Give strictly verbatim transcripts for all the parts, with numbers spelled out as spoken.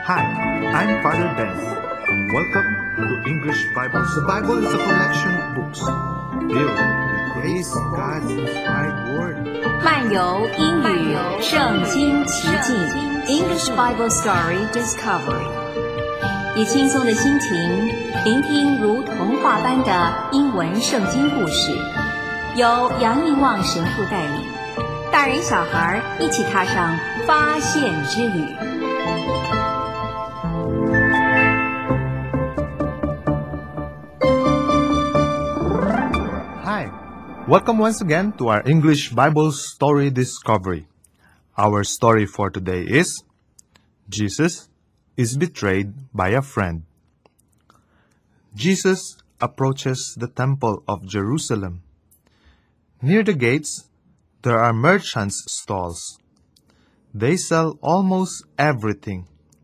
Hi, I'm Father Ben. Welcome to English Bible. The Bible is a collection of books filled with grace, God's inspired word. 漫游英语圣经奇境 English Bible Story Discovery， 以轻松的心情聆听如童话般的英文圣经故事，由杨应望神父带领，大人小孩一起踏上发现之旅。 Hi, welcome once again to our English Bible Story Discovery. Our story for today is Jesus is betrayed by a friend. Jesus approaches the temple of Jerusalem. Near the gates, there are merchants' stalls. They sell almost everything.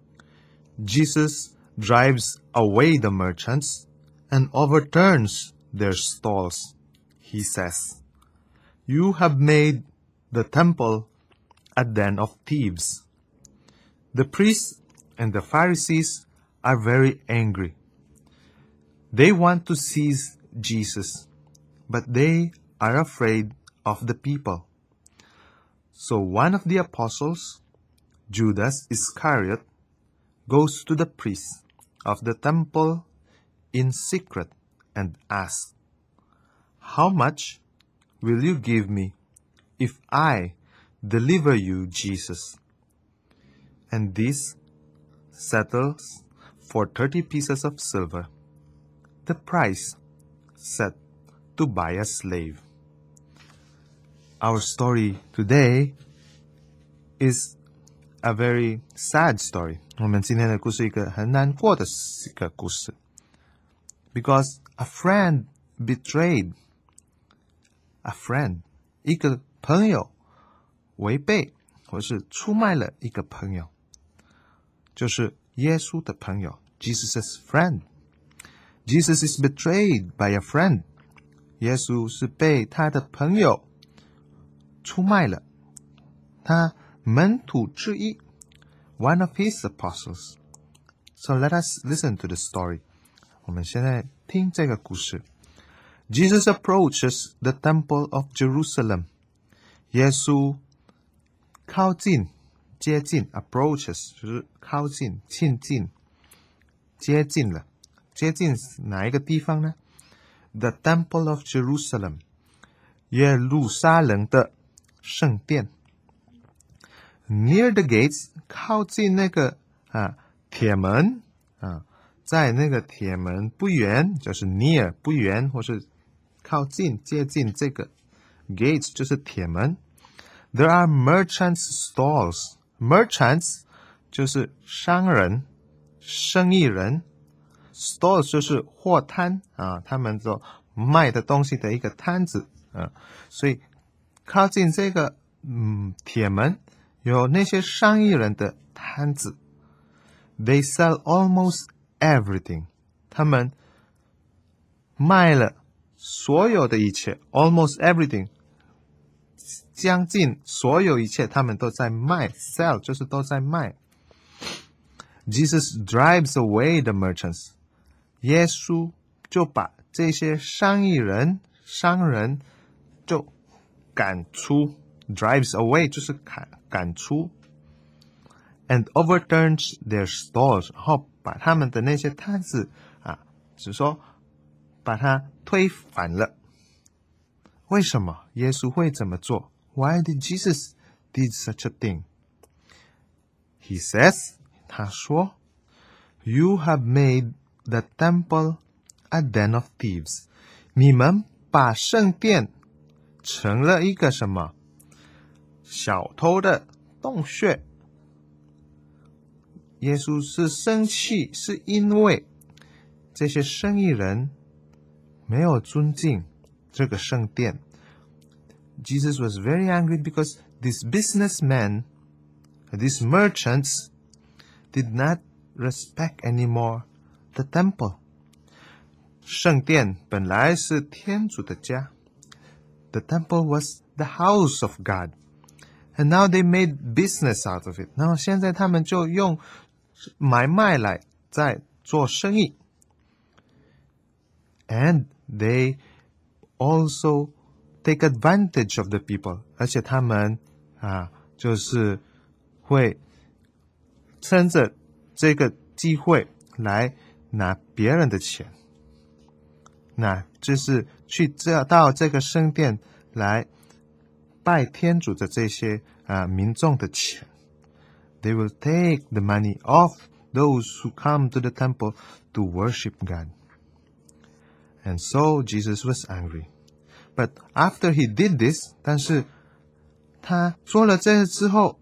Jesus drives away the merchants and overturns their stalls. He says, "You have made the temple a den of thieves." The priests and the Pharisees are very angry. They want to seize Jesus, but they are afraid of the people. So one of the apostles, Judas Iscariot, goes to the priests of the temple in secret and asks, "How much will you give me if I deliver you Jesus?" And this settles for thirty pieces of silver, the price set to buy a slave. Our story today is a very sad story. 我们今天的故事一个很难过的一个故事。Because a friend betrayed a friend, 一个朋友违背或是出卖了一个朋友，就是耶稣的朋友 Jesus' friend. Jesus is betrayed by a friend. 耶稣是被他的朋友出卖了，他门徒之一 one of his apostles. So let us listen to the story. 我们现在听这个故事。Jesus approaches the temple of Jerusalem. 耶稣靠近、接近 approaches 就是靠近、亲近、接近了。接近哪一个地方呢？ The temple of Jerusalem. 耶路撒冷的圣殿。Near the gates. 靠近那个啊铁门啊，在那个铁门不远，就是 near 不远，或是靠近接近这个 gates 就是铁门。There are merchants' stalls. Merchants 就是商人、生意人。Stalls 就是货摊啊，他们所卖的东西的一个摊子啊，所以靠近这个嗯铁门有那些生意人的摊子。They sell almost everything. 他们卖了所有的一切 almost everything. 将近所有一切他们都在卖 sell 就是都在卖。Jesus drives away the merchants. 耶稣就把这些生意人商人就赶出 drives away 就是赶赶出 and overturns their stalls 然后把他们的那些摊子啊就是说把它推翻了。为什么耶稣会这么做？ Why did Jesus did such a thing? He says 他说 You have made the temple a den of thieves. 你们把圣殿成了一个什么？小偷的洞穴。耶稣是生气，是因为这些生意人没有尊敬这个圣殿。Jesus was very angry because these businessmen, these merchants, did not respect anymore the temple. 圣殿本来是天主的家。The temple was the house of God. And now they made business out of it. 然后现在他们就用买卖来在做生意。And they also take advantage of the people， 而且他们啊，就是会趁着这个机会来拿别人的钱，那就是去这到这个圣殿来拜天主的这些啊民众的钱。They will take the money of those who come to the temple to worship God. And so Jesus was angry. But after he did this, 但是他做了这之后，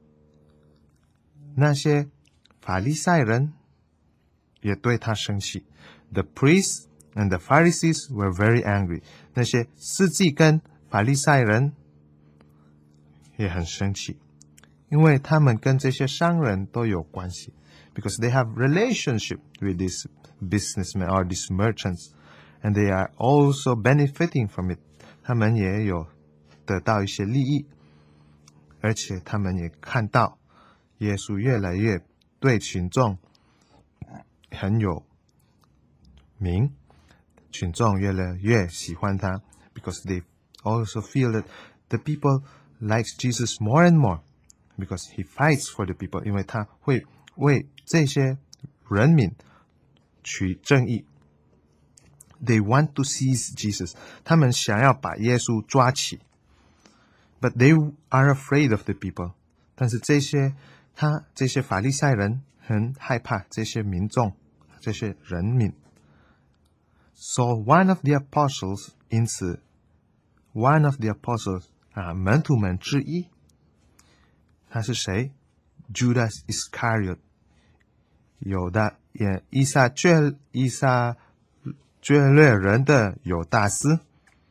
那些法利赛人也对他生气。The priests and the Pharisees were very angry. 那些司祭跟法利赛人也很生气，因为他们跟这些商人都有关系。Because they have relationship with these businessmen or these merchants. And they are also benefiting from it. 他们也有得到一些利益，而且他们也看到耶稣越来越对群众很有名，群众越来越喜欢他 because they also feel that the people likes Jesus more and more because he fights for the people. 因为他会为这些人民取正义。They want to seize Jesus. 他们想要把耶稣抓起。But they are afraid of the people. 但是这些他这些法利赛人很害怕这些民众，这些人民。So one of the apostles, 因此 one of the apostles 啊门徒们之一，他是谁 ？Judas Iscariot。有的也以撒卷以撒。卷略人的犹大斯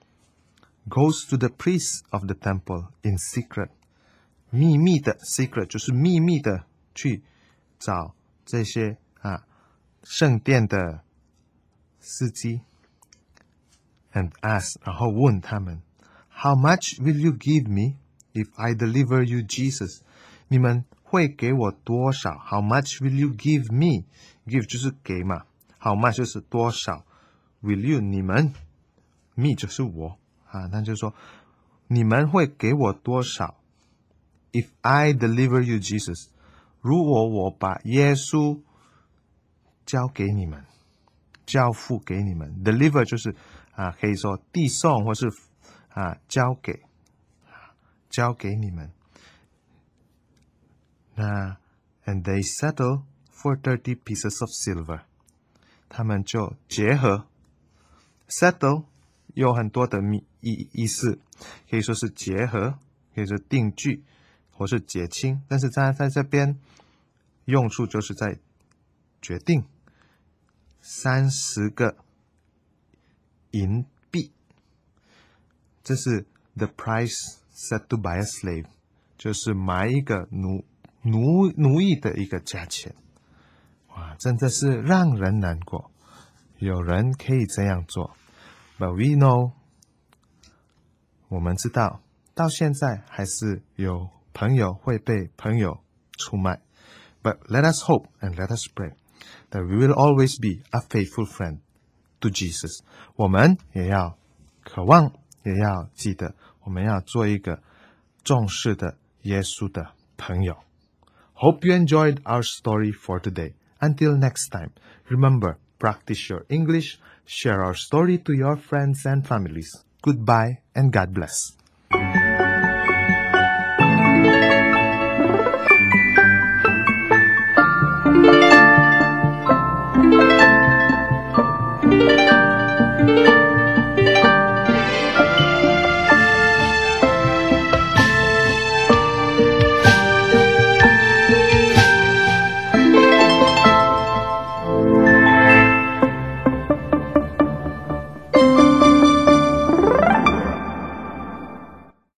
goes to the priests of the temple in secret， 秘密的 secret 就是秘密的去找这些啊圣殿的司机 and ask， 然后问他们 How much will you give me if I deliver you Jesus？ 你们会给我多少 ？How much will you give me？ give 就是给嘛 ，How much 就是多少。Will you 你们 me 就是我啊，那就是说你们会给我多少 If I deliver you Jesus， 如果我把耶稣交给你们，交付给你们 deliver 就是啊可以说递送或是啊交给交给你们。那 and they settle for thirty pieces of silver， 他们就结合。Settle 有很多的意意思，可以说是结合，可以说定居，或是结清。但是在在这边用处就是在决定三十个银币，这是 the price set to buy a slave， 就是买一个奴奴奴役的一个价钱。哇，真的是让人难过。有人可以这样做 ，but we know， 我们知道到现在还是有朋友会被朋友出卖。But let us hope and let us pray that we will always be a faithful friend to Jesus. 我们也要渴望，也要记得，我们要做一个重视的耶稣的朋友。Hope you enjoyed our story for today. Until next time, remember.Practice your English, share our story to your friends and families. Goodbye and God bless.